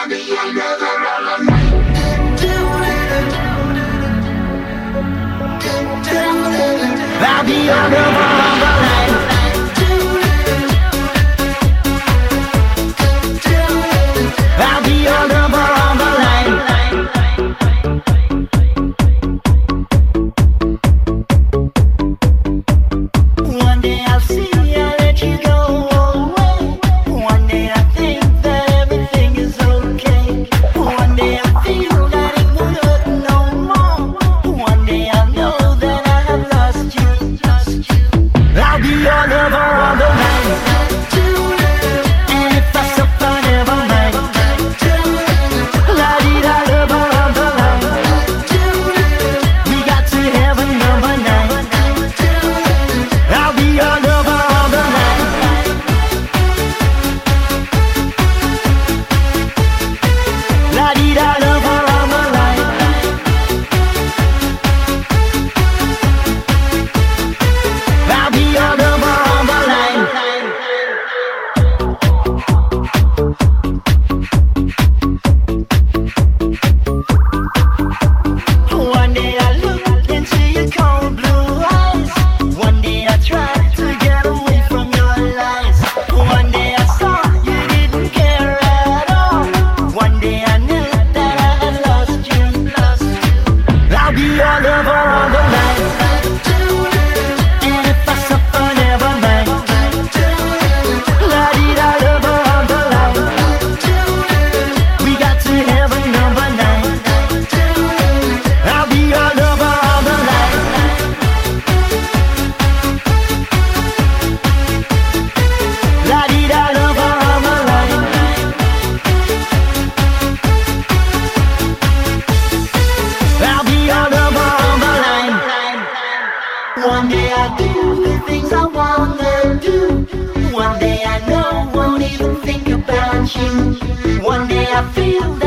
I'll be your lover all the night. I'll be your lover all the night. One day I'll see I let you go away. One day I think that everything is okay. One day I feel that it won't hurt no more. One day I know that I have lost you. I'll be your lover all the night. And if I suffer, never mind. La-di-da, lover all the night. We got to heaven number 9. I'll be your lover all the night. La-di-da, lover all the night. I'll be your lover all the night. One day I look into your cold blue eyes. One day I tried to get away from your lies. One day I saw you didn't care at all. One day I knew that I had lost you. I'll be your lover all the night. And if I suffer, never mind. La-di-da, lover all the night. We got to heaven number 9. I'll be your lover all the night. La-di-da, lover all the night. I'll be your lover all the night. One day I do the things I wanna do. One day I know, won't even think about you. One day I feel that